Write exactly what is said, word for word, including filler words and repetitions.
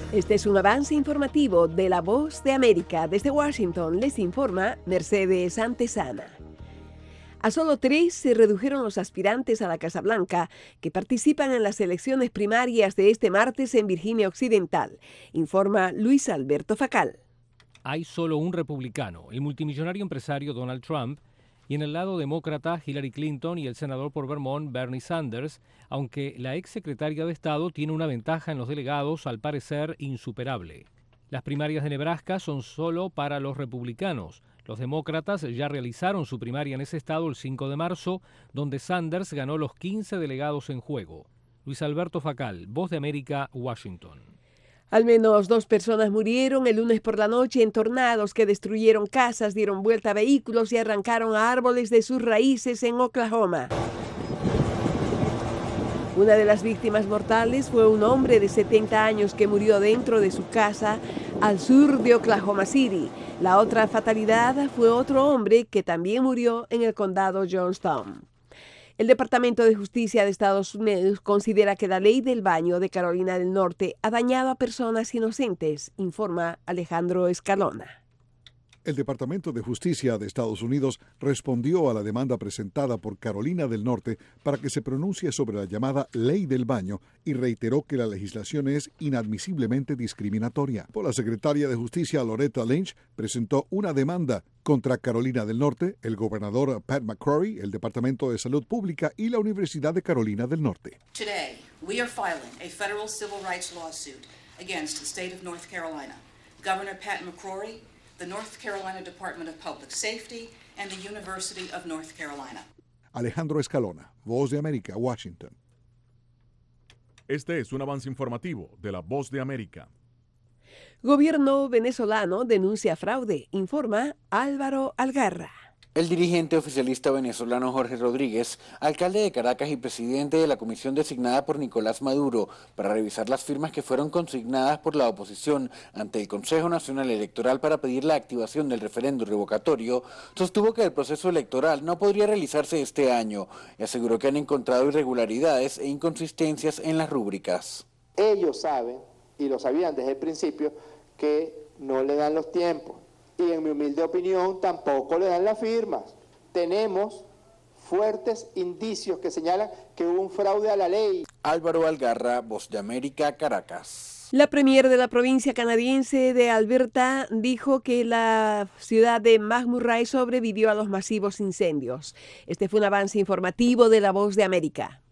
Este es un avance informativo de La Voz de América. Desde Washington les informa Mercedes Antesana. A solo tres se redujeron los aspirantes a la Casa Blanca que participan en las elecciones primarias de este martes en Virginia Occidental, informa Luis Alberto Facal. Hay solo un republicano, el multimillonario empresario Donald Trump, y en el lado demócrata Hillary Clinton y el senador por Vermont Bernie Sanders, aunque la exsecretaria de Estado tiene una ventaja en los delegados al parecer insuperable. Las primarias de Nebraska son solo para los republicanos. Los demócratas ya realizaron su primaria en ese estado el cinco de marzo, donde Sanders ganó los quince delegados en juego. Luis Alberto Facal, Voz de América, Washington. Al menos dos personas murieron el lunes por la noche en tornados que destruyeron casas, dieron vuelta a vehículos y arrancaron a árboles de sus raíces en Oklahoma. Una de las víctimas mortales fue un hombre de setenta años que murió dentro de su casa al sur de Oklahoma City. La otra fatalidad fue otro hombre que también murió en el condado Johnstown. El Departamento de Justicia de Estados Unidos considera que la ley del baño de Carolina del Norte ha dañado a personas inocentes, informa Alejandro Escalona. El Departamento de Justicia de Estados Unidos respondió a la demanda presentada por Carolina del Norte para que se pronuncie sobre la llamada Ley del Baño y reiteró que la legislación es inadmisiblemente discriminatoria. Por la secretaria de Justicia Loretta Lynch presentó una demanda contra Carolina del Norte, el gobernador Pat McCrory, el Departamento de Salud Pública y la Universidad de Carolina del Norte. Today, we are filing a federal civil rights lawsuit against the state of North Carolina, Governor Pat McCrory, the North Carolina Department of Public Safety, and the University of North Carolina. Alejandro Escalona, Voz de América, Washington. Este es un avance informativo de La Voz de América. Gobierno venezolano denuncia fraude, informa Álvaro Algarra. El dirigente oficialista venezolano Jorge Rodríguez, alcalde de Caracas y presidente de la comisión designada por Nicolás Maduro para revisar las firmas que fueron consignadas por la oposición ante el Consejo Nacional Electoral para pedir la activación del referéndum revocatorio, sostuvo que el proceso electoral no podría realizarse este año y aseguró que han encontrado irregularidades e inconsistencias en las rúbricas. Ellos saben, y lo sabían desde el principio, que no le dan los tiempos. Y en mi humilde opinión tampoco le dan las firmas. Tenemos fuertes indicios que señalan que hubo un fraude a la ley. Álvaro Algarra, Voz de América, Caracas. La premier de la provincia canadiense de Alberta dijo que la ciudad de McMurray sobrevivió a los masivos incendios. Este fue un avance informativo de La Voz de América.